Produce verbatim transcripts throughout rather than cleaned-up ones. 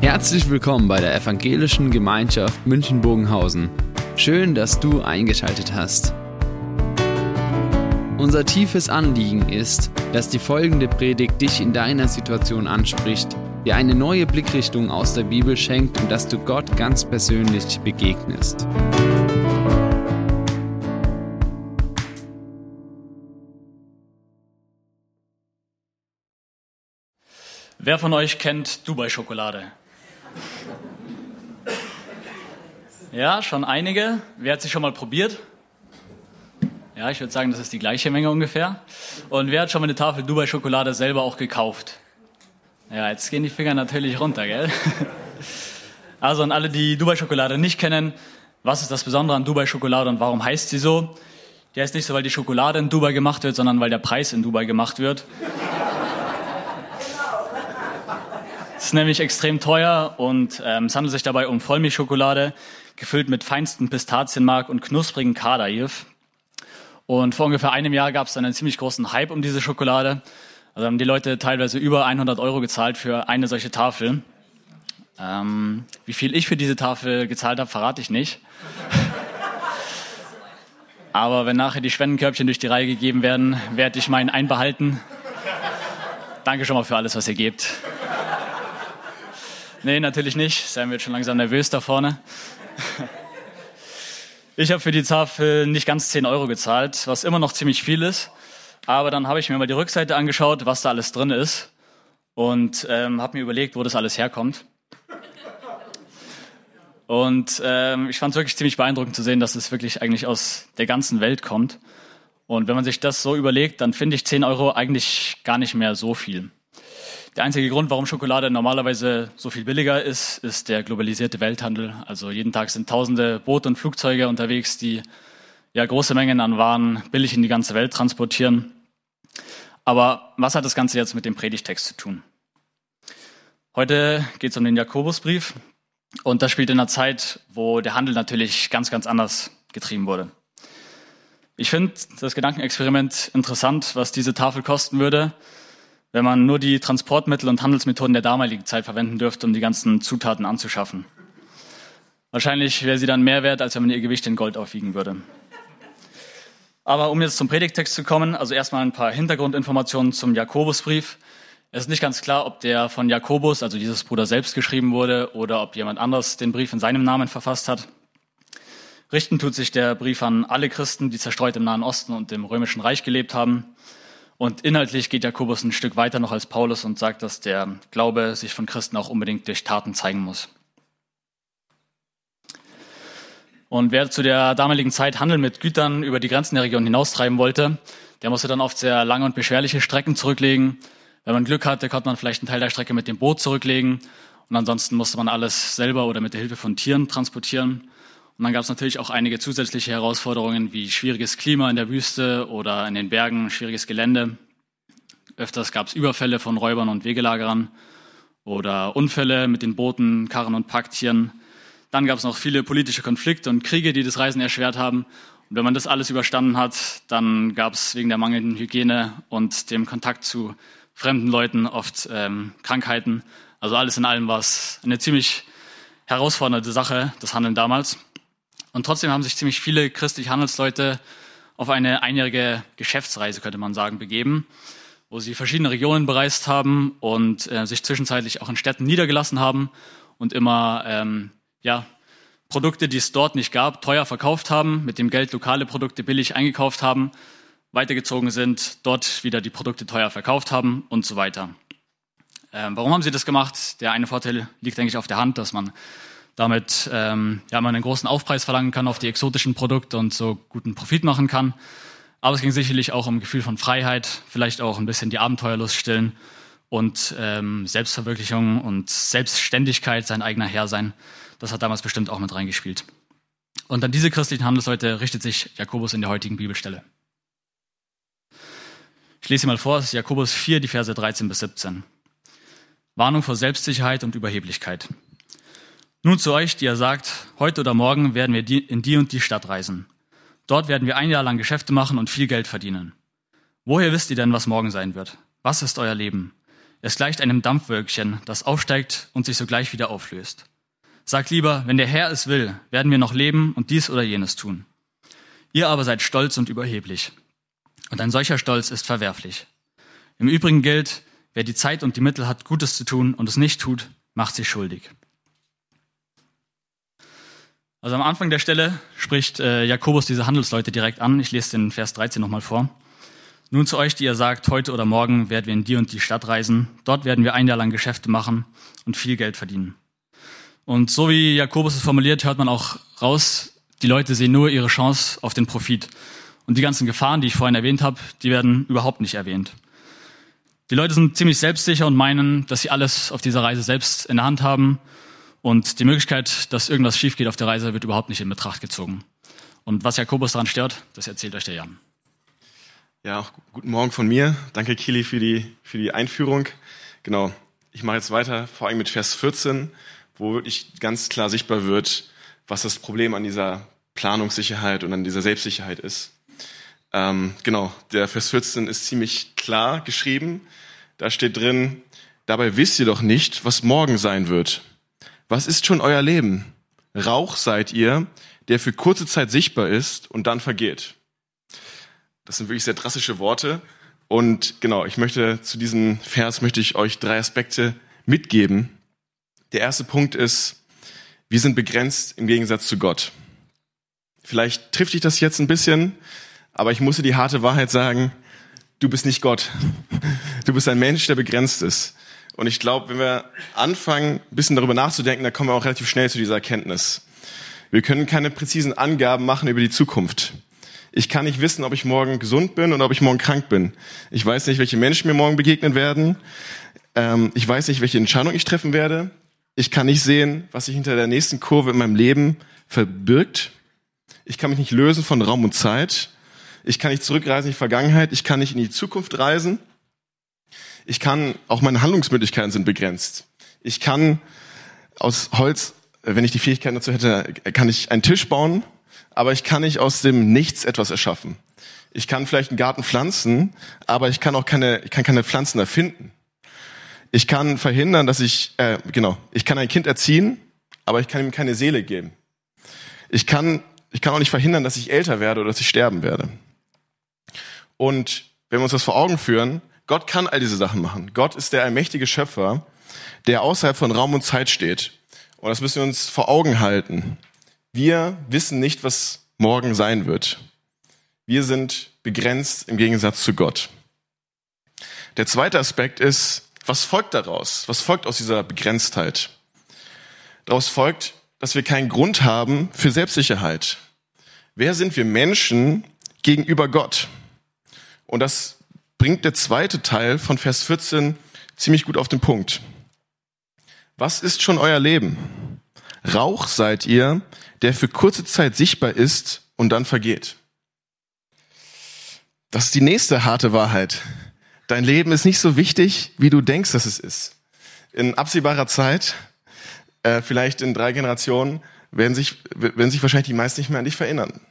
Herzlich willkommen bei der Evangelischen Gemeinschaft München-Bogenhausen. Schön, dass du eingeschaltet hast. Unser tiefes Anliegen ist, dass die folgende Predigt dich in deiner Situation anspricht, dir eine neue Blickrichtung aus der Bibel schenkt und dass du Gott ganz persönlich begegnest. Wer von euch kennt Dubai-Schokolade? Ja, schon einige. Wer hat sie schon mal probiert? Ja, ich würde sagen, das ist die gleiche Menge ungefähr. Und wer hat schon mal eine Tafel Dubai-Schokolade selber auch gekauft? Ja, jetzt gehen die Finger natürlich runter, gell? Also an alle, die Dubai-Schokolade nicht kennen, was ist das Besondere an Dubai-Schokolade und warum heißt sie so? Die heißt nicht so, weil die Schokolade in Dubai gemacht wird, sondern weil der Preis in Dubai gemacht wird. Es ist nämlich extrem teuer und ähm, es handelt sich dabei um Vollmilchschokolade, gefüllt mit feinstem Pistazienmark und knusprigen Kadaif. Und vor ungefähr einem Jahr gab es dann einen ziemlich großen Hype um diese Schokolade. Also haben die Leute teilweise über hundert Euro gezahlt für eine solche Tafel. Ähm, wie viel ich für diese Tafel gezahlt habe, verrate ich nicht. Aber wenn nachher die Spendenkörbchen durch die Reihe gegeben werden, werde ich meinen einbehalten. Danke schon mal für alles, was ihr gebt. Nee, natürlich nicht. Sam wird schon langsam nervös da vorne. Ich habe für die Tafel nicht ganz zehn Euro gezahlt, was immer noch ziemlich viel ist. Aber dann habe ich mir mal die Rückseite angeschaut, was da alles drin ist. Und ähm, habe mir überlegt, wo das alles herkommt. Und ähm, ich fand es wirklich ziemlich beeindruckend zu sehen, dass es wirklich eigentlich aus der ganzen Welt kommt. Und wenn man sich das so überlegt, dann finde ich zehn Euro eigentlich gar nicht mehr so viel. Der einzige Grund, warum Schokolade normalerweise so viel billiger ist, ist der globalisierte Welthandel. Also jeden Tag sind tausende Boote und Flugzeuge unterwegs, die ja große Mengen an Waren billig in die ganze Welt transportieren. Aber was hat das Ganze jetzt mit dem Predigtext zu tun? Heute geht es um den Jakobusbrief und das spielt in einer Zeit, wo der Handel natürlich ganz, ganz anders getrieben wurde. Ich finde das Gedankenexperiment interessant, was diese Tafel kosten würde, wenn man nur die Transportmittel und Handelsmethoden der damaligen Zeit verwenden dürfte, um die ganzen Zutaten anzuschaffen. Wahrscheinlich wäre sie dann mehr wert, als wenn man ihr Gewicht in Gold aufwiegen würde. Aber um jetzt zum Predigtext zu kommen, also erstmal ein paar Hintergrundinformationen zum Jakobusbrief. Es ist nicht ganz klar, ob der von Jakobus, also Jesus Bruder, selbst geschrieben wurde oder ob jemand anderes den Brief in seinem Namen verfasst hat. Richten tut sich der Brief an alle Christen, die zerstreut im Nahen Osten und im Römischen Reich gelebt haben. Und inhaltlich geht Jakobus ein Stück weiter noch als Paulus und sagt, dass der Glaube sich von Christen auch unbedingt durch Taten zeigen muss. Und wer zu der damaligen Zeit Handel mit Gütern über die Grenzen der Region hinaustreiben wollte, der musste dann oft sehr lange und beschwerliche Strecken zurücklegen. Wenn man Glück hatte, konnte man vielleicht einen Teil der Strecke mit dem Boot zurücklegen. Und ansonsten musste man alles selber oder mit der Hilfe von Tieren transportieren. Und dann gab es natürlich auch einige zusätzliche Herausforderungen wie schwieriges Klima in der Wüste oder in den Bergen, schwieriges Gelände. Öfters gab es Überfälle von Räubern und Wegelagerern oder Unfälle mit den Booten, Karren und Packtieren. Dann gab es noch viele politische Konflikte und Kriege, die das Reisen erschwert haben. Und wenn man das alles überstanden hat, dann gab es wegen der mangelnden Hygiene und dem Kontakt zu fremden Leuten oft ähm, Krankheiten. Also alles in allem war es eine ziemlich herausfordernde Sache, das Handeln damals. Und trotzdem haben sich ziemlich viele christliche Handelsleute auf eine einjährige Geschäftsreise, könnte man sagen, begeben, wo sie verschiedene Regionen bereist haben und äh, sich zwischenzeitlich auch in Städten niedergelassen haben und immer ähm, ja, Produkte, die es dort nicht gab, teuer verkauft haben, mit dem Geld lokale Produkte billig eingekauft haben, weitergezogen sind, dort wieder die Produkte teuer verkauft haben und so weiter. Ähm, warum haben sie das gemacht? Der eine Vorteil liegt eigentlich auf der Hand, dass man damit ähm, ja, man einen großen Aufpreis verlangen kann auf die exotischen Produkte und so guten Profit machen kann. Aber es ging sicherlich auch um ein Gefühl von Freiheit, vielleicht auch ein bisschen die Abenteuerlust stillen und ähm, Selbstverwirklichung und Selbstständigkeit, sein eigener Herr sein. Das hat damals bestimmt auch mit reingespielt. Und an diese christlichen Handelsleute richtet sich Jakobus in der heutigen Bibelstelle. Ich lese sie mal vor, es ist Jakobus vier, die Verse dreizehn bis siebzehn. Warnung vor Selbstsicherheit und Überheblichkeit. Nun zu euch, die ihr sagt, heute oder morgen werden wir in die und die Stadt reisen. Dort werden wir ein Jahr lang Geschäfte machen und viel Geld verdienen. Woher wisst ihr denn, was morgen sein wird? Was ist euer Leben? Es gleicht einem Dampfwölkchen, das aufsteigt und sich sogleich wieder auflöst. Sagt lieber, wenn der Herr es will, werden wir noch leben und dies oder jenes tun. Ihr aber seid stolz und überheblich. Und ein solcher Stolz ist verwerflich. Im Übrigen gilt, wer die Zeit und die Mittel hat, Gutes zu tun und es nicht tut, macht sich schuldig. Also am Anfang der Stelle spricht äh, Jakobus diese Handelsleute direkt an. Ich lese den Vers dreizehn nochmal vor. Nun zu euch, die ihr sagt, heute oder morgen werden wir in die und die Stadt reisen. Dort werden wir ein Jahr lang Geschäfte machen und viel Geld verdienen. Und so wie Jakobus es formuliert, hört man auch raus, die Leute sehen nur ihre Chance auf den Profit. Und die ganzen Gefahren, die ich vorhin erwähnt habe, die werden überhaupt nicht erwähnt. Die Leute sind ziemlich selbstsicher und meinen, dass sie alles auf dieser Reise selbst in der Hand haben. Und die Möglichkeit, dass irgendwas schief geht auf der Reise, wird überhaupt nicht in Betracht gezogen. Und was Jakobus daran stört, das erzählt euch der Jan. Ja, auch guten Morgen von mir. Danke, Kili, für die, für die Einführung. Genau, ich mache jetzt weiter, vor allem mit Vers vierzehn, wo wirklich ganz klar sichtbar wird, was das Problem an dieser Planungssicherheit und an dieser Selbstsicherheit ist. Ähm, genau, der Vers vierzehn ist ziemlich klar geschrieben. Da steht drin, dabei wisst ihr doch nicht, was morgen sein wird. Was ist schon euer Leben? Rauch seid ihr, der für kurze Zeit sichtbar ist und dann vergeht. Das sind wirklich sehr drastische Worte. Und genau, ich möchte zu diesem Vers möchte ich euch drei Aspekte mitgeben. Der erste Punkt ist, wir sind begrenzt im Gegensatz zu Gott. Vielleicht trifft dich das jetzt ein bisschen, aber ich muss dir die harte Wahrheit sagen, du bist nicht Gott. Du bist ein Mensch, der begrenzt ist. Und ich glaube, wenn wir anfangen, ein bisschen darüber nachzudenken, dann kommen wir auch relativ schnell zu dieser Erkenntnis. Wir können keine präzisen Angaben machen über die Zukunft. Ich kann nicht wissen, ob ich morgen gesund bin oder ob ich morgen krank bin. Ich weiß nicht, welche Menschen mir morgen begegnen werden. Ähm, ich weiß nicht, welche Entscheidung ich treffen werde. Ich kann nicht sehen, was sich hinter der nächsten Kurve in meinem Leben verbirgt. Ich kann mich nicht lösen von Raum und Zeit. Ich kann nicht zurückreisen in die Vergangenheit. Ich kann nicht in die Zukunft reisen. Ich kann, auch meine Handlungsmöglichkeiten sind begrenzt. Ich kann aus Holz, wenn ich die Fähigkeit dazu hätte, kann ich einen Tisch bauen, aber ich kann nicht aus dem Nichts etwas erschaffen. Ich kann vielleicht einen Garten pflanzen, aber ich kann auch keine, ich kann keine Pflanzen erfinden. Ich kann verhindern, dass ich, äh, genau, ich kann ein Kind erziehen, aber ich kann ihm keine Seele geben. Ich kann, ich kann auch nicht verhindern, dass ich älter werde oder dass ich sterben werde. Und wenn wir uns das vor Augen führen, Gott kann all diese Sachen machen. Gott ist der allmächtige Schöpfer, der außerhalb von Raum und Zeit steht. Und das müssen wir uns vor Augen halten. Wir wissen nicht, was morgen sein wird. Wir sind begrenzt im Gegensatz zu Gott. Der zweite Aspekt ist, was folgt daraus? Was folgt aus dieser Begrenztheit? Daraus folgt, dass wir keinen Grund haben für Selbstsicherheit. Wer sind wir Menschen gegenüber Gott? Und das bringt der zweite Teil von Vers vierzehn ziemlich gut auf den Punkt. Was ist schon euer Leben? Rauch seid ihr, der für kurze Zeit sichtbar ist und dann vergeht. Das ist die nächste harte Wahrheit. Dein Leben ist nicht so wichtig, wie du denkst, dass es ist. In absehbarer Zeit, äh, vielleicht in drei Generationen, werden sich, werden sich wahrscheinlich die meisten nicht mehr an dich erinnern.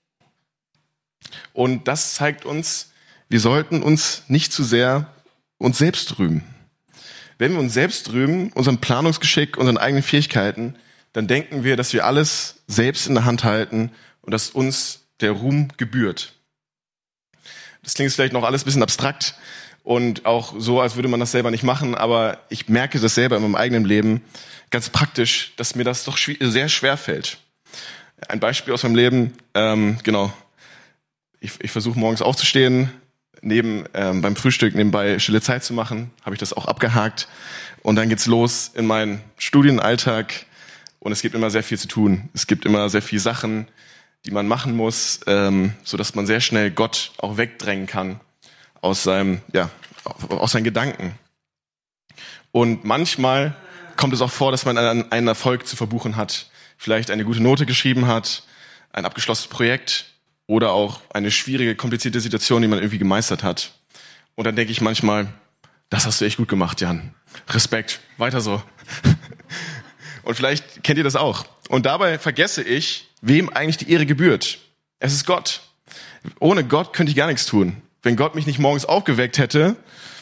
Und das zeigt uns, wir sollten uns nicht zu sehr uns selbst rühmen. Wenn wir uns selbst rühmen, unserem Planungsgeschick, unseren eigenen Fähigkeiten, dann denken wir, dass wir alles selbst in der Hand halten und dass uns der Ruhm gebührt. Das klingt vielleicht noch alles ein bisschen abstrakt und auch so, als würde man das selber nicht machen, aber ich merke das selber in meinem eigenen Leben ganz praktisch, dass mir das doch sehr schwer fällt. Ein Beispiel aus meinem Leben, ähm, genau, ich, ich versuche morgens aufzustehen, neben ähm, beim Frühstück nebenbei stille Zeit zu machen, habe ich das auch abgehakt und dann geht's los in meinen Studienalltag und es gibt immer sehr viel zu tun. Es gibt immer sehr viele Sachen, die man machen muss, ähm, so dass man sehr schnell Gott auch wegdrängen kann aus seinem, ja, aus seinen Gedanken. Und manchmal kommt es auch vor, dass man einen, einen Erfolg zu verbuchen hat, vielleicht eine gute Note geschrieben hat, ein abgeschlossenes Projekt oder auch eine schwierige, komplizierte Situation, die man irgendwie gemeistert hat. Und dann denke ich manchmal, das hast du echt gut gemacht, Jan. Respekt, weiter so. Und vielleicht kennt ihr das auch. Und dabei vergesse ich, wem eigentlich die Ehre gebührt. Es ist Gott. Ohne Gott könnte ich gar nichts tun. Wenn Gott mich nicht morgens aufgeweckt hätte,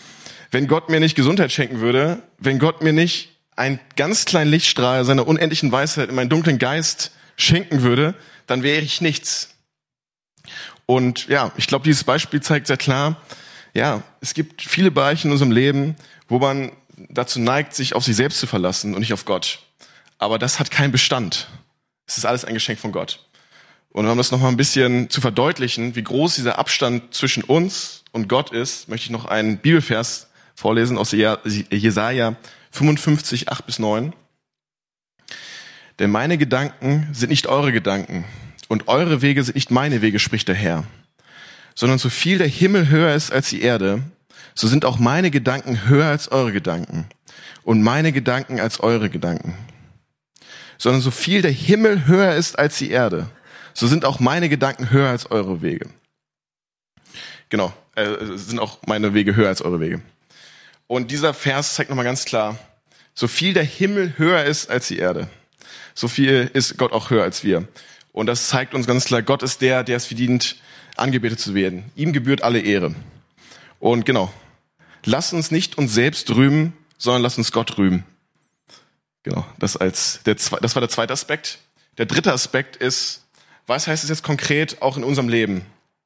wenn Gott mir nicht Gesundheit schenken würde, wenn Gott mir nicht einen ganz kleinen Lichtstrahl seiner unendlichen Weisheit in meinen dunklen Geist schenken würde, dann wäre ich nichts. Und ja, ich glaube, dieses Beispiel zeigt sehr klar, ja, es gibt viele Bereiche in unserem Leben, wo man dazu neigt, sich auf sich selbst zu verlassen und nicht auf Gott. Aber das hat keinen Bestand. Es ist alles ein Geschenk von Gott. Und um das nochmal ein bisschen zu verdeutlichen, wie groß dieser Abstand zwischen uns und Gott ist, möchte ich noch einen Bibelvers vorlesen aus Jesaja fünfundfünfzig, acht bis neun. Denn meine Gedanken sind nicht eure Gedanken und eure Wege sind nicht meine Wege, spricht der Herr. Sondern so viel der Himmel höher ist als die Erde, so sind auch meine Gedanken höher als eure Gedanken und meine Gedanken als eure Gedanken. Sondern so viel der Himmel höher ist als die Erde, so sind auch meine Gedanken höher als eure Wege. Genau, äh, sind auch meine Wege höher als eure Wege. Und dieser Vers zeigt nochmal ganz klar, so viel der Himmel höher ist als die Erde, so viel ist Gott auch höher als wir. Und das zeigt uns ganz klar, Gott ist der, der es verdient, angebetet zu werden. Ihm gebührt alle Ehre. Und genau, lasst uns nicht uns selbst rühmen, sondern lasst uns Gott rühmen. Genau, das als der das war der zweite Aspekt. Der dritte Aspekt ist, was heißt es jetzt konkret auch in unserem Leben?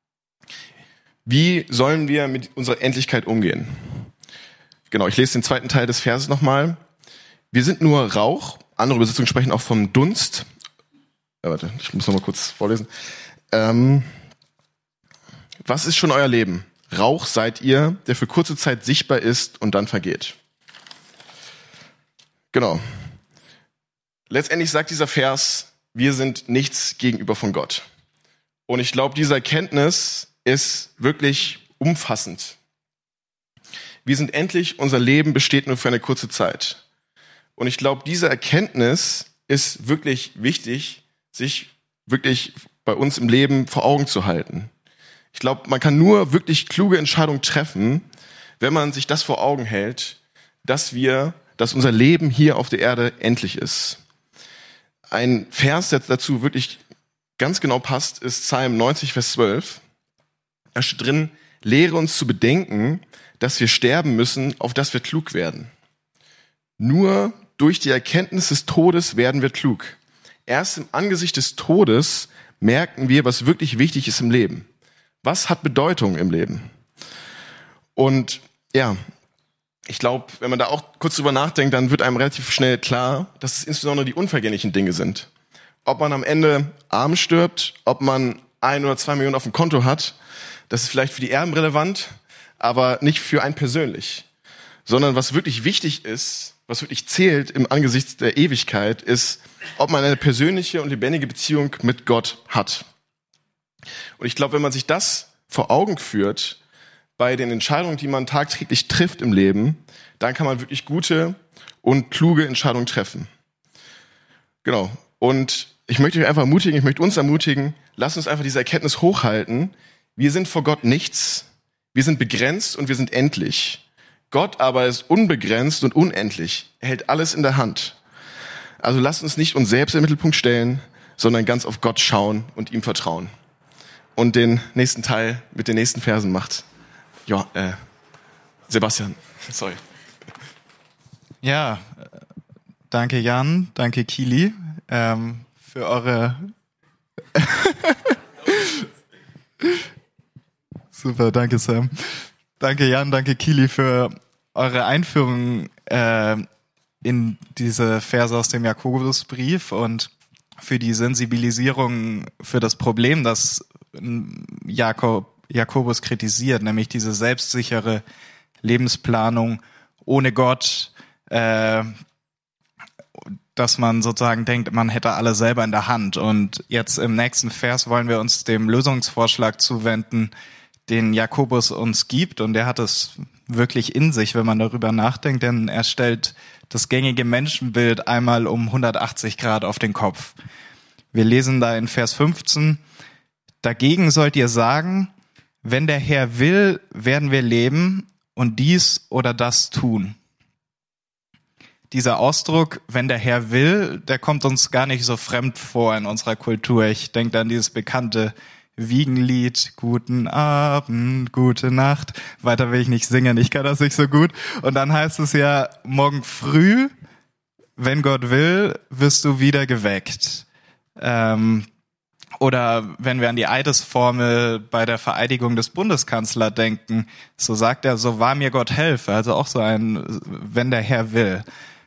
Wie sollen wir mit unserer Endlichkeit umgehen? Genau, ich lese den zweiten Teil des Verses nochmal. Wir sind nur Rauch. Andere Übersetzungen sprechen auch vom Dunst. Ja, warte, ich muss noch mal kurz vorlesen. Ähm, was ist schon euer Leben? Rauch seid ihr, der für kurze Zeit sichtbar ist und dann vergeht. Genau. Letztendlich sagt dieser Vers, wir sind nichts gegenüber von Gott. Und ich glaube, diese Erkenntnis ist wirklich umfassend. Wir sind endlich, unser Leben besteht nur für eine kurze Zeit. Und ich glaube, diese Erkenntnis ist wirklich wichtig, sich wirklich bei uns im Leben vor Augen zu halten. Ich glaube, man kann nur wirklich kluge Entscheidungen treffen, wenn man sich das vor Augen hält, dass wir, dass unser Leben hier auf der Erde endlich ist. Ein Vers, der dazu wirklich ganz genau passt, ist Psalm neunzig, Vers zwölf. Da steht drin, lehre uns zu bedenken, dass wir sterben müssen, auf dass wir klug werden. Nur durch die Erkenntnis des Todes werden wir klug. Erst im Angesicht des Todes merken wir, was wirklich wichtig ist im Leben. Was hat Bedeutung im Leben? Und ja, ich glaube, wenn man da auch kurz drüber nachdenkt, dann wird einem relativ schnell klar, dass es insbesondere die unvergänglichen Dinge sind. Ob man am Ende arm stirbt, ob man ein oder zwei Millionen auf dem Konto hat, das ist vielleicht für die Erben relevant, aber nicht für einen persönlich. Sondern was wirklich wichtig ist, was wirklich zählt im Angesicht der Ewigkeit, ist, ob man eine persönliche und lebendige Beziehung mit Gott hat. Und ich glaube, wenn man sich das vor Augen führt, bei den Entscheidungen, die man tagtäglich trifft im Leben, dann kann man wirklich gute und kluge Entscheidungen treffen. Genau. Und ich möchte euch einfach ermutigen, ich möchte uns ermutigen, lasst uns einfach diese Erkenntnis hochhalten. Wir sind vor Gott nichts. Wir sind begrenzt und wir sind endlich. Gott aber ist unbegrenzt und unendlich. Er hält alles in der Hand. Also lasst uns nicht uns selbst in den Mittelpunkt stellen, sondern ganz auf Gott schauen und ihm vertrauen. Und den nächsten Teil mit den nächsten Versen macht ja, äh, Sebastian. Sorry. Ja, danke Jan, danke Kili ähm, für eure Super, danke Sam. Danke Jan, danke Kili für eure Einführung äh, in diese Verse aus dem Jakobusbrief und für die Sensibilisierung für das Problem, das Jakob, Jakobus kritisiert, nämlich diese selbstsichere Lebensplanung ohne Gott, äh, dass man sozusagen denkt, man hätte alle selber in der Hand. Und jetzt im nächsten Vers wollen wir uns dem Lösungsvorschlag zuwenden, den Jakobus uns gibt. Und der hat es wirklich in sich, wenn man darüber nachdenkt, denn er stellt das gängige Menschenbild einmal um hundertachtzig Grad auf den Kopf. Wir lesen da in Vers fünfzehn, dagegen sollt ihr sagen, wenn der Herr will, werden wir leben und dies oder das tun. Dieser Ausdruck, wenn der Herr will, der kommt uns gar nicht so fremd vor in unserer Kultur. Ich denke an dieses bekannte Wiegenlied, guten Abend, gute Nacht. Weiter will ich nicht singen, ich kann das nicht so gut. Und dann heißt es ja, morgen früh, wenn Gott will, wirst du wieder geweckt. Ähm, oder wenn wir an die Eidesformel bei der Vereidigung des Bundeskanzlers denken, so sagt er, so wahr mir Gott helfe, also auch so ein, wenn der Herr will.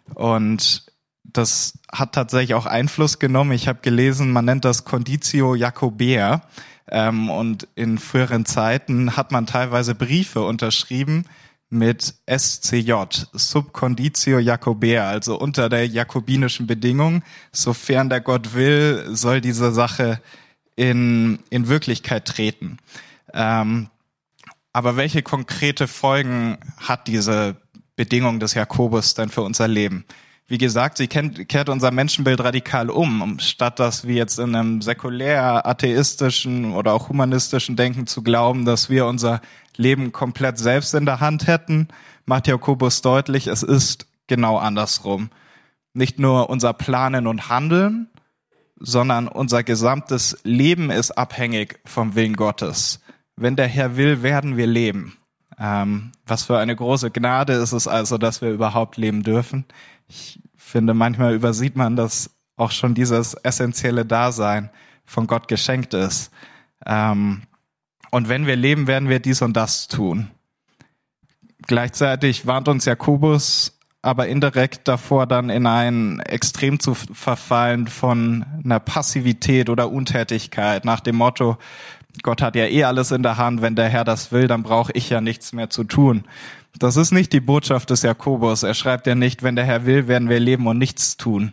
Und das hat tatsächlich auch Einfluss genommen. Ich habe gelesen, man nennt das Conditio Jacobea. Ähm, und in früheren Zeiten hat man teilweise Briefe unterschrieben mit S C J, Sub Conditio Jacobea, also unter der jakobinischen Bedingung. Sofern der Gott will, soll diese Sache in, in Wirklichkeit treten. Ähm, aber welche konkrete Folgen hat diese Bedingung des Jakobus denn für unser Leben? Wie gesagt, sie kennt, kehrt unser Menschenbild radikal um. Statt dass wir jetzt in einem säkulär, atheistischen oder auch humanistischen Denken zu glauben, dass wir unser Leben komplett selbst in der Hand hätten, macht Jakobus deutlich, es ist genau andersrum. Nicht nur unser Planen und Handeln, sondern unser gesamtes Leben ist abhängig vom Willen Gottes. Wenn der Herr will, werden wir leben. Ähm, was für eine große Gnade ist es also, dass wir überhaupt leben dürfen. Ich finde, manchmal übersieht man, dass auch schon dieses essentielle Dasein von Gott geschenkt ist. Ähm, und wenn wir leben, werden wir dies und das tun. Gleichzeitig warnt uns Jakobus aber indirekt davor, dann in ein Extrem zu verfallen von einer Passivität oder Untätigkeit nach dem Motto, Gott hat ja eh alles in der Hand, wenn der Herr das will, dann brauche ich ja nichts mehr zu tun. Das ist nicht die Botschaft des Jakobus. Er schreibt ja nicht, wenn der Herr will, werden wir leben und nichts tun.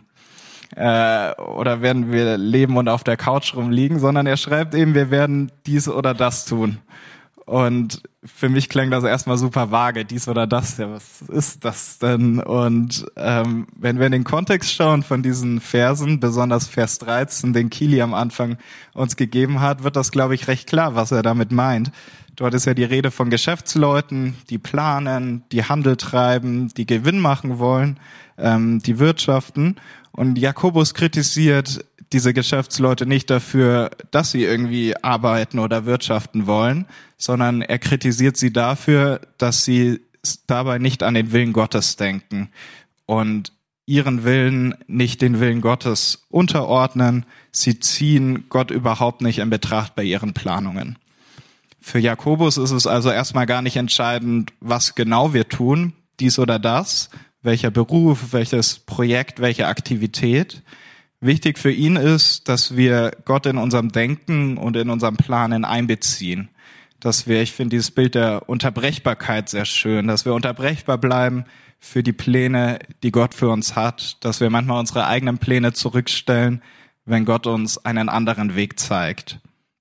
Äh, oder werden wir leben und auf der Couch rumliegen, sondern er schreibt eben, wir werden dies oder das tun. Und für mich klang das erstmal super vage, dies oder das. Ja, was ist das denn? Und ähm, wenn wir in den Kontext schauen von diesen Versen, besonders Vers dreizehn, den Kili am Anfang uns gegeben hat, wird das, glaube ich, recht klar, was er damit meint. Dort ist ja die Rede von Geschäftsleuten, die planen, die Handel treiben, die Gewinn machen wollen, ähm, die wirtschaften. Und Jakobus kritisiert diese Geschäftsleute nicht dafür, dass sie irgendwie arbeiten oder wirtschaften wollen, sondern er kritisiert sie dafür, dass sie dabei nicht an den Willen Gottes denken und ihren Willen nicht den Willen Gottes unterordnen. Sie ziehen Gott überhaupt nicht in Betracht bei ihren Planungen. Für Jakobus ist es also erstmal gar nicht entscheidend, was genau wir tun, dies oder das, welcher Beruf, welches Projekt, welche Aktivität. Wichtig für ihn ist, dass wir Gott in unserem Denken und in unserem Planen einbeziehen. Dass wir, ich finde dieses Bild der Unterbrechbarkeit sehr schön, dass wir unterbrechbar bleiben für die Pläne, die Gott für uns hat, dass wir manchmal unsere eigenen Pläne zurückstellen, wenn Gott uns einen anderen Weg zeigt.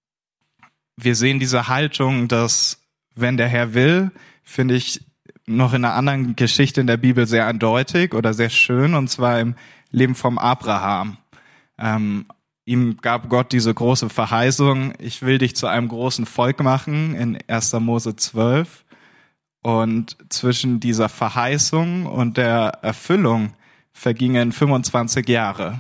Wir sehen diese Haltung, dass wenn der Herr will, finde ich noch in einer anderen Geschichte in der Bibel sehr eindeutig oder sehr schön, und zwar im Leben vom Abraham. Ähm, ihm gab Gott diese große Verheißung, ich will dich zu einem großen Volk machen, in erster Mose zwölf. Und zwischen dieser Verheißung und der Erfüllung vergingen fünfundzwanzig Jahre.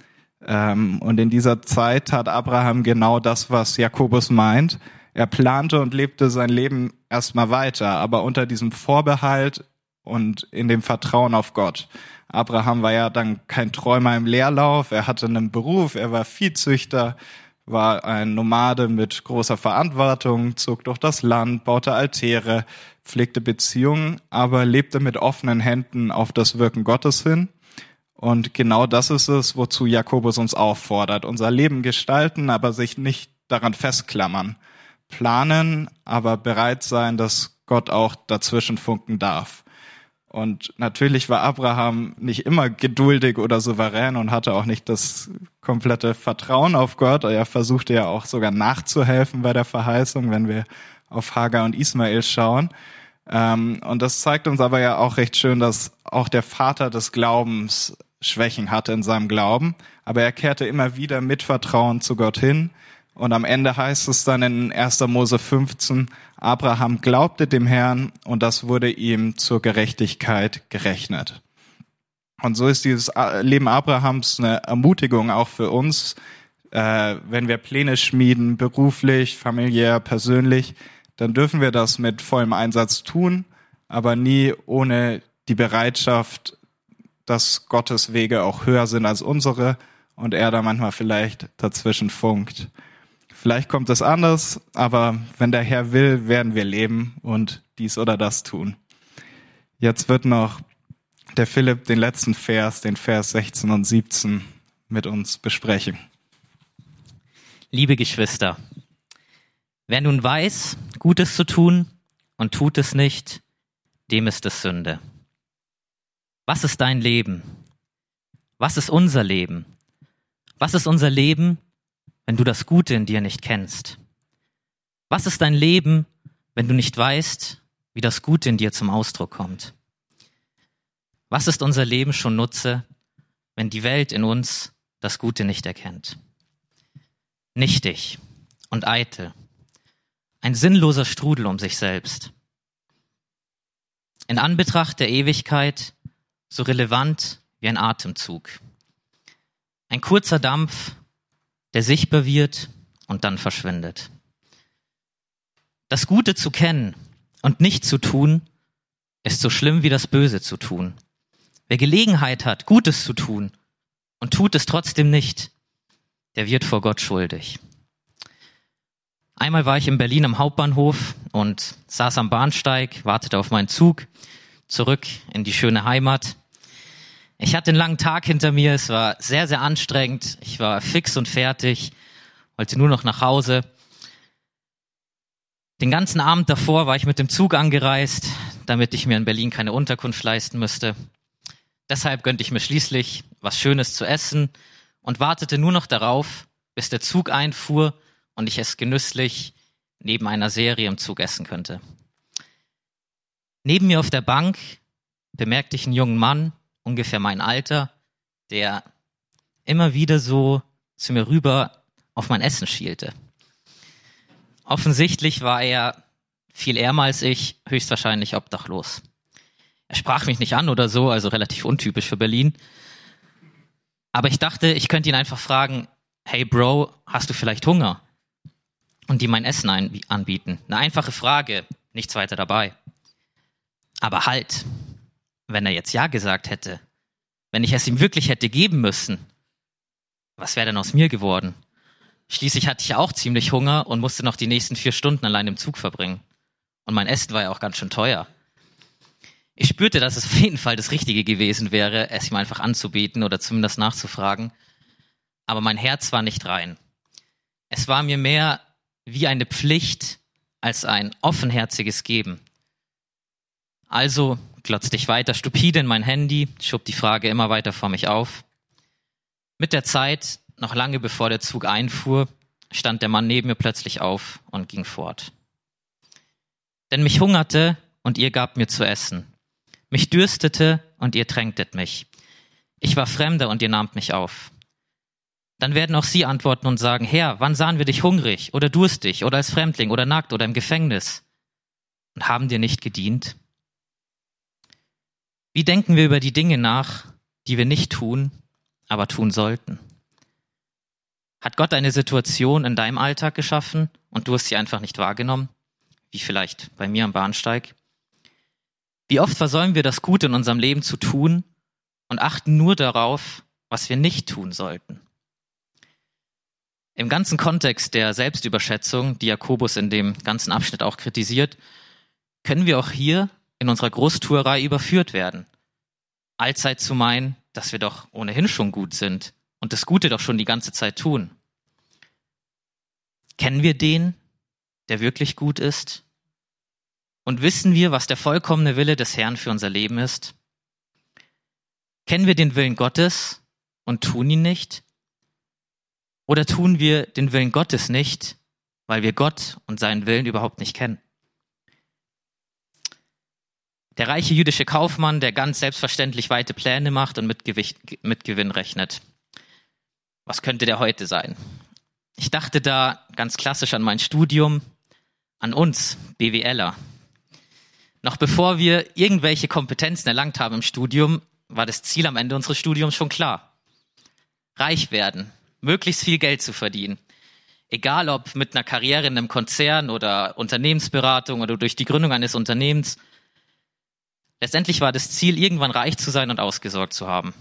Und in dieser Zeit tat Abraham genau das, was Jakobus meint. Er plante und lebte sein Leben erstmal weiter, aber unter diesem Vorbehalt und in dem Vertrauen auf Gott. Abraham war ja dann kein Träumer im Leerlauf, er hatte einen Beruf, er war Viehzüchter, war ein Nomade mit großer Verantwortung, zog durch das Land, baute Altäre, pflegte Beziehungen, aber lebte mit offenen Händen auf das Wirken Gottes hin. Und genau das ist es, wozu Jakobus uns auffordert. Unser Leben gestalten, aber sich nicht daran festklammern. Planen, aber bereit sein, dass Gott auch dazwischen funken darf. Und natürlich war Abraham nicht immer geduldig oder souverän und hatte auch nicht das komplette Vertrauen auf Gott. Er versuchte ja auch sogar nachzuhelfen bei der Verheißung, wenn wir auf Hagar und Ismael schauen. Und das zeigt uns aber ja auch recht schön, dass auch der Vater des Glaubens Schwächen hatte in seinem Glauben, aber er kehrte immer wieder mit Vertrauen zu Gott hin. Und am Ende heißt es dann in erster Mose fünfzehn, Abraham glaubte dem Herrn und das wurde ihm zur Gerechtigkeit gerechnet. Und so ist dieses Leben Abrahams eine Ermutigung auch für uns, äh, wenn wir Pläne schmieden, beruflich, familiär, persönlich, dann dürfen wir das mit vollem Einsatz tun, aber nie ohne die Bereitschaft, dass Gottes Wege auch höher sind als unsere und er da manchmal vielleicht dazwischen funkt. Vielleicht kommt es anders, aber wenn der Herr will, werden wir leben und dies oder das tun. Jetzt wird noch der Philipp den letzten Vers, den Vers sechzehn und siebzehn, mit uns besprechen. Liebe Geschwister, wer nun weiß, Gutes zu tun und tut es nicht, dem ist es Sünde. Was ist dein Leben? Was ist unser Leben? Was ist unser Leben, wenn du das Gute in dir nicht kennst? Was ist dein Leben, wenn du nicht weißt, wie das Gute in dir zum Ausdruck kommt? Was ist unser Leben schon Nutze, wenn die Welt in uns das Gute nicht erkennt? Nichtig und eitel, ein sinnloser Strudel um sich selbst. In Anbetracht der Ewigkeit so relevant wie ein Atemzug. Ein kurzer Dampf, der sichtbar wird und dann verschwindet. Das Gute zu kennen und nicht zu tun, ist so schlimm wie das Böse zu tun. Wer Gelegenheit hat, Gutes zu tun und tut es trotzdem nicht, der wird vor Gott schuldig. Einmal war ich in Berlin am Hauptbahnhof und saß am Bahnsteig, wartete auf meinen Zug, zurück in die schöne Heimat. Ich hatte einen langen Tag hinter mir, es war sehr, sehr anstrengend. Ich war fix und fertig, wollte nur noch nach Hause. Den ganzen Abend davor war ich mit dem Zug angereist, damit ich mir in Berlin keine Unterkunft leisten müsste. Deshalb gönnte ich mir schließlich was Schönes zu essen und wartete nur noch darauf, bis der Zug einfuhr und ich es genüsslich neben einer Serie im Zug essen könnte. Neben mir auf der Bank bemerkte ich einen jungen Mann, ungefähr mein Alter, der immer wieder so zu mir rüber auf mein Essen schielte. Offensichtlich war er viel ärmer als ich, höchstwahrscheinlich obdachlos. Er sprach mich nicht an oder so, also relativ untypisch für Berlin. Aber ich dachte, ich könnte ihn einfach fragen, hey Bro, hast du vielleicht Hunger? Und ihm mein Essen anbieten. Eine einfache Frage, nichts weiter dabei. Aber halt, wenn er jetzt Ja gesagt hätte, wenn ich es ihm wirklich hätte geben müssen, was wäre denn aus mir geworden? Schließlich hatte ich ja auch ziemlich Hunger und musste noch die nächsten vier Stunden allein im Zug verbringen. Und mein Essen war ja auch ganz schön teuer. Ich spürte, dass es auf jeden Fall das Richtige gewesen wäre, es ihm einfach anzubieten oder zumindest nachzufragen. Aber mein Herz war nicht rein. Es war mir mehr wie eine Pflicht als ein offenherziges Geben. Also glotzte ich weiter stupide in mein Handy, schob die Frage immer weiter vor mich auf. Mit der Zeit, noch lange bevor der Zug einfuhr, stand der Mann neben mir plötzlich auf und ging fort. Denn mich hungerte und ihr gabt mir zu essen. Mich dürstete und ihr tränktet mich. Ich war Fremder und ihr nahmt mich auf. Dann werden auch sie antworten und sagen, Herr, wann sahen wir dich hungrig oder durstig oder als Fremdling oder nackt oder im Gefängnis? Und haben dir nicht gedient? Wie denken wir über die Dinge nach, die wir nicht tun, aber tun sollten? Hat Gott eine Situation in deinem Alltag geschaffen und du hast sie einfach nicht wahrgenommen? Wie vielleicht bei mir am Bahnsteig? Wie oft versäumen wir das Gute in unserem Leben zu tun und achten nur darauf, was wir nicht tun sollten? Im ganzen Kontext der Selbstüberschätzung, die Jakobus in dem ganzen Abschnitt auch kritisiert, können wir auch hier in unserer Großtuerei überführt werden. Allzeit zu meinen, dass wir doch ohnehin schon gut sind und das Gute doch schon die ganze Zeit tun. Kennen wir den, der wirklich gut ist? Und wissen wir, was der vollkommene Wille des Herrn für unser Leben ist? Kennen wir den Willen Gottes und tun ihn nicht? Oder tun wir den Willen Gottes nicht, weil wir Gott und seinen Willen überhaupt nicht kennen? Der reiche jüdische Kaufmann, der ganz selbstverständlich weite Pläne macht und mit, Gewicht, mit Gewinn rechnet. Was könnte der heute sein? Ich dachte da ganz klassisch an mein Studium, an uns BWLer. Noch bevor wir irgendwelche Kompetenzen erlangt haben im Studium, war das Ziel am Ende unseres Studiums schon klar. Reich werden, möglichst viel Geld zu verdienen. Egal ob mit einer Karriere in einem Konzern oder Unternehmensberatung oder durch die Gründung eines Unternehmens. Letztendlich war das Ziel, irgendwann reich zu sein und ausgesorgt zu haben.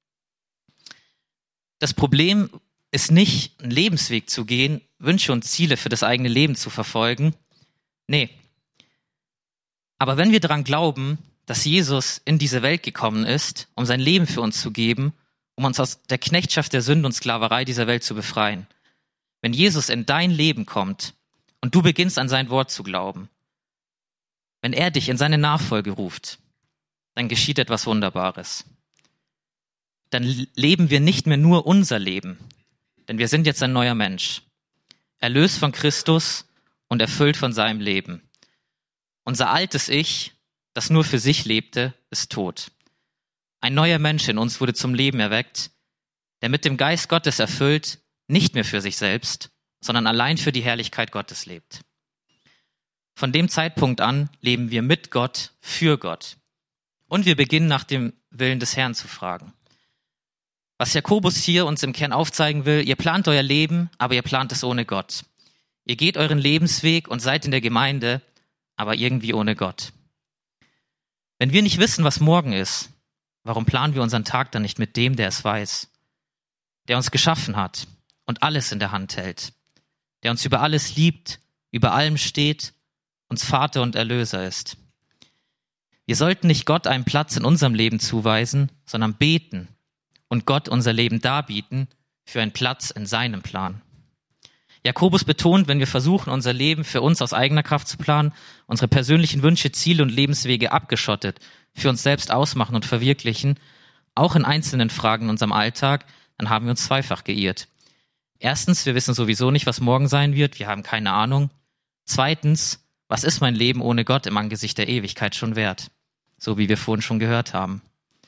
Das Problem ist nicht, einen Lebensweg zu gehen, Wünsche und Ziele für das eigene Leben zu verfolgen. Nee. Aber wenn wir daran glauben, dass Jesus in diese Welt gekommen ist, um sein Leben für uns zu geben, um uns aus der Knechtschaft der Sünde und Sklaverei dieser Welt zu befreien. Wenn Jesus in dein Leben kommt und du beginnst an sein Wort zu glauben, wenn er dich in seine Nachfolge ruft, dann geschieht etwas Wunderbares. Dann leben wir nicht mehr nur unser Leben, denn wir sind jetzt ein neuer Mensch, erlöst von Christus und erfüllt von seinem Leben. Unser altes Ich, das nur für sich lebte, ist tot. Ein neuer Mensch in uns wurde zum Leben erweckt, der mit dem Geist Gottes erfüllt, nicht mehr für sich selbst, sondern allein für die Herrlichkeit Gottes lebt. Von dem Zeitpunkt an leben wir mit Gott, für Gott. Und wir beginnen nach dem Willen des Herrn zu fragen. Was Jakobus hier uns im Kern aufzeigen will, ihr plant euer Leben, aber ihr plant es ohne Gott. Ihr geht euren Lebensweg und seid in der Gemeinde, aber irgendwie ohne Gott. Wenn wir nicht wissen, was morgen ist, warum planen wir unseren Tag dann nicht mit dem, der es weiß, der uns geschaffen hat und alles in der Hand hält, der uns über alles liebt, über allem steht, uns Vater und Erlöser ist? Wir sollten nicht Gott einen Platz in unserem Leben zuweisen, sondern beten und Gott unser Leben darbieten für einen Platz in seinem Plan. Jakobus betont, wenn wir versuchen, unser Leben für uns aus eigener Kraft zu planen, unsere persönlichen Wünsche, Ziele und Lebenswege abgeschottet, für uns selbst ausmachen und verwirklichen, auch in einzelnen Fragen in unserem Alltag, dann haben wir uns zweifach geirrt. Erstens, wir wissen sowieso nicht, was morgen sein wird, wir haben keine Ahnung. Zweitens, was ist mein Leben ohne Gott im Angesicht der Ewigkeit schon wert? So wie wir vorhin schon gehört haben.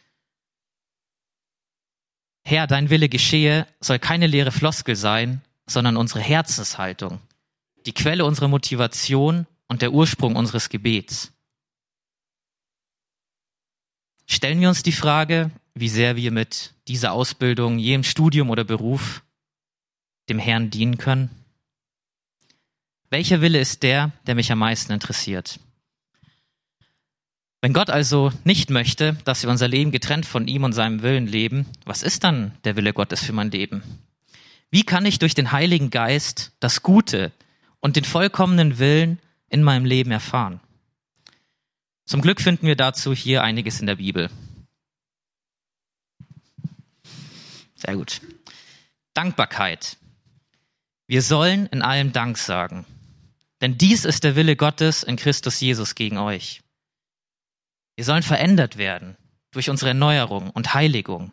Herr, dein Wille geschehe, soll keine leere Floskel sein, sondern unsere Herzenshaltung, die Quelle unserer Motivation und der Ursprung unseres Gebets. Stellen wir uns die Frage, wie sehr wir mit dieser Ausbildung, jedem Studium oder Beruf dem Herrn dienen können? Welcher Wille ist der, der mich am meisten interessiert? Wenn Gott also nicht möchte, dass wir unser Leben getrennt von ihm und seinem Willen leben, was ist dann der Wille Gottes für mein Leben? Wie kann ich durch den Heiligen Geist das Gute und den vollkommenen Willen in meinem Leben erfahren? Zum Glück finden wir dazu hier einiges in der Bibel. Sehr gut. Dankbarkeit. Wir sollen in allem Dank sagen, denn dies ist der Wille Gottes in Christus Jesus gegen euch. Wir sollen verändert werden durch unsere Erneuerung und Heiligung.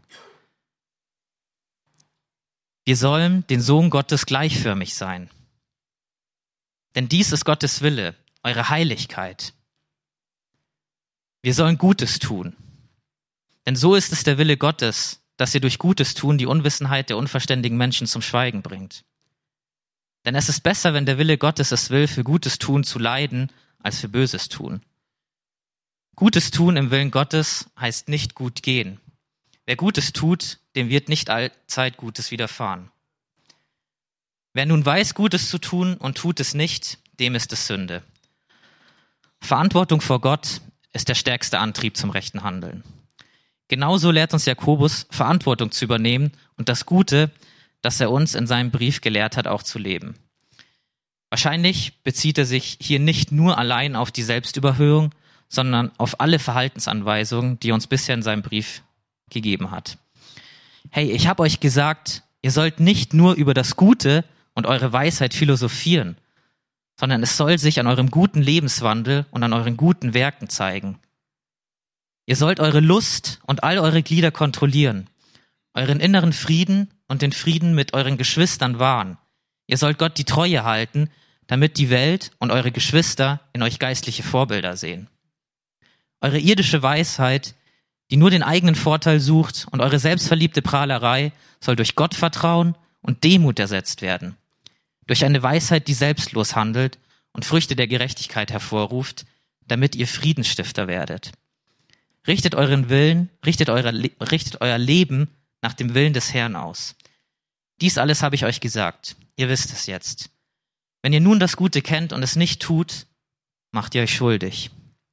Wir sollen den Sohn Gottes gleichförmig sein. Denn dies ist Gottes Wille, eure Heiligkeit. Wir sollen Gutes tun. Denn so ist es der Wille Gottes, dass ihr durch Gutes tun die Unwissenheit der unverständigen Menschen zum Schweigen bringt. Denn es ist besser, wenn der Wille Gottes es will, für Gutes tun zu leiden, als für Böses tun. Gutes tun im Willen Gottes heißt nicht gut gehen. Wer Gutes tut, dem wird nicht allzeit Gutes widerfahren. Wer nun weiß, Gutes zu tun und tut es nicht, dem ist es Sünde. Verantwortung vor Gott ist der stärkste Antrieb zum rechten Handeln. Genauso lehrt uns Jakobus, Verantwortung zu übernehmen und das Gute, das er uns in seinem Brief gelehrt hat, auch zu leben. Wahrscheinlich bezieht er sich hier nicht nur allein auf die Selbstüberhöhung, sondern auf alle Verhaltensanweisungen, die er uns bisher in seinem Brief gegeben hat. Hey, ich habe euch gesagt, ihr sollt nicht nur über das Gute und eure Weisheit philosophieren, sondern es soll sich an eurem guten Lebenswandel und an euren guten Werken zeigen. Ihr sollt eure Lust und all eure Glieder kontrollieren, euren inneren Frieden und den Frieden mit euren Geschwistern wahren. Ihr sollt Gott die Treue halten, damit die Welt und eure Geschwister in euch geistliche Vorbilder sehen. Eure irdische Weisheit, die nur den eigenen Vorteil sucht, und eure selbstverliebte Prahlerei soll durch Gottvertrauen und Demut ersetzt werden. Durch eine Weisheit, die selbstlos handelt und Früchte der Gerechtigkeit hervorruft, damit ihr Friedensstifter werdet. Richtet euren Willen, richtet, eure, richtet euer Leben nach dem Willen des Herrn aus. Dies alles habe ich euch gesagt. Ihr wisst es jetzt. Wenn ihr nun das Gute kennt und es nicht tut, macht ihr euch schuldig.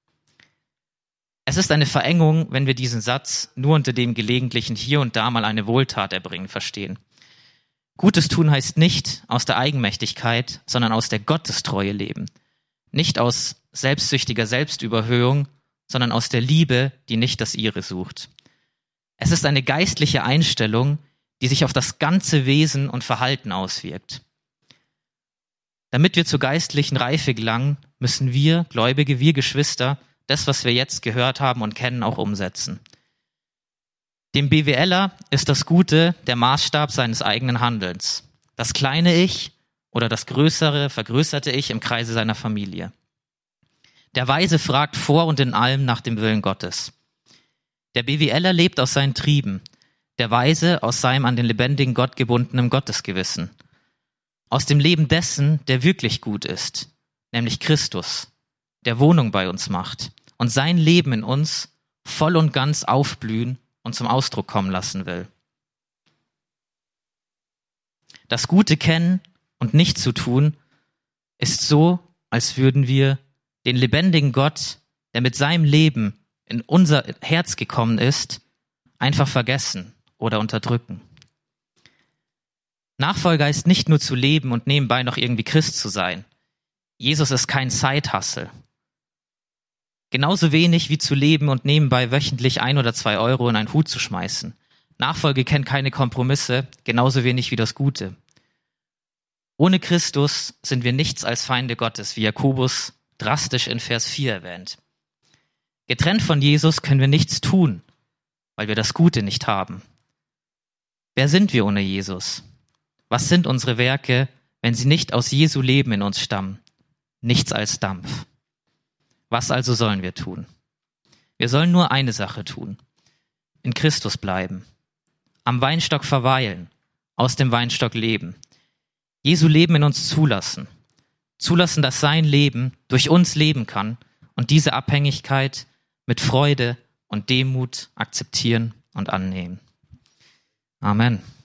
Es ist eine Verengung, wenn wir diesen Satz nur unter dem gelegentlichen hier und da mal eine Wohltat erbringen verstehen. Gutes tun heißt nicht aus der Eigenmächtigkeit, sondern aus der Gottestreue leben. Nicht aus selbstsüchtiger Selbstüberhöhung, sondern aus der Liebe, die nicht das ihre sucht. Es ist eine geistliche Einstellung, die sich auf das ganze Wesen und Verhalten auswirkt. Damit wir zur geistlichen Reife gelangen, müssen wir, Gläubige, wir Geschwister, das, was wir jetzt gehört haben und kennen, auch umsetzen. Dem BWLer ist das Gute der Maßstab seines eigenen Handelns. Das kleine Ich oder das größere, vergrößerte Ich im Kreise seiner Familie. Der Weise fragt vor und in allem nach dem Willen Gottes. Der BWLer lebt aus seinen Trieben, der Weise aus seinem an den lebendigen Gott gebundenen Gottesgewissen. Aus dem Leben dessen, der wirklich gut ist, nämlich Christus, der Wohnung bei uns macht und sein Leben in uns voll und ganz aufblühen und zum Ausdruck kommen lassen will. Das Gute kennen und nicht zu tun, ist so, als würden wir den lebendigen Gott, der mit seinem Leben in unser Herz gekommen ist, einfach vergessen oder unterdrücken. Nachfolger ist nicht nur zu leben und nebenbei noch irgendwie Christ zu sein. Jesus ist kein Side-Hustle. Genauso wenig wie zu leben und nebenbei wöchentlich ein oder zwei Euro in einen Hut zu schmeißen. Nachfolge kennt keine Kompromisse, genauso wenig wie das Gute. Ohne Christus sind wir nichts als Feinde Gottes, wie Jakobus drastisch in Vers vier erwähnt. Getrennt von Jesus können wir nichts tun, weil wir das Gute nicht haben. Wer sind wir ohne Jesus? Was sind unsere Werke, wenn sie nicht aus Jesu Leben in uns stammen? Nichts als Dampf. Was also sollen wir tun? Wir sollen nur eine Sache tun. In Christus bleiben. Am Weinstock verweilen. Aus dem Weinstock leben. Jesu Leben in uns zulassen. Zulassen, dass sein Leben durch uns leben kann und diese Abhängigkeit mit Freude und Demut akzeptieren und annehmen. Amen.